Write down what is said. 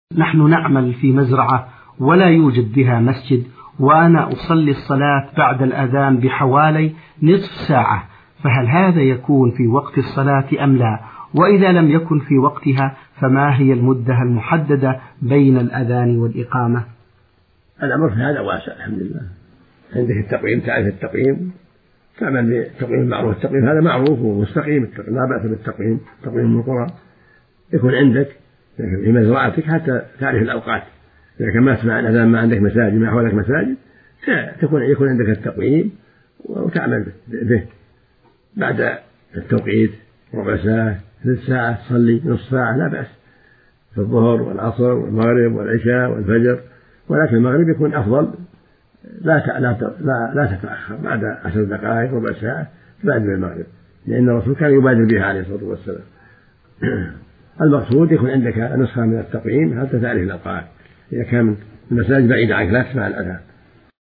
نحن نعمل في مزرعة ولا يوجد بها مسجد، وأنا أصلي الصلاة بعد الأذان بحوالي نصف ساعة، فهل هذا يكون في وقت الصلاة أم لا؟ وإذا لم يكن في وقتها فما هي المدة المحددة بين الأذان والإقامة؟ الأمر في هذا واسع الحمد لله. عندك التقويم، تعرف التقويم، تعمل بالتقويم المعروف. التقويم هذا معروف ومستقيم، لا بأس بالتقويم. تقويم القرى يكون عندك في مزرعتك حتى تعرف الأوقات. إذا كان ما تسمع الأذان، ما عندك مساجد، ما حولك مساجد، يكون عندك التقويم وتعمل به. بعد التوقيت ربع ساعة، ثلث ساعة، تصلي نصف ساعة، لا بأس، في الظهر والعصر والمغرب والعشاء والفجر. ولكن المغرب يكون أفضل، لا تتأخر، بعد 10 دقائق ربع ساعة تبادر المغرب، لأن الرسول كان يبادر بها عليه الصلاة والسلام. المقصود يكون عندك نسخة من التقويم حتى تعرف الأوقات. إذا كان المساجد بعيدة عنك لا تسمع الأذان.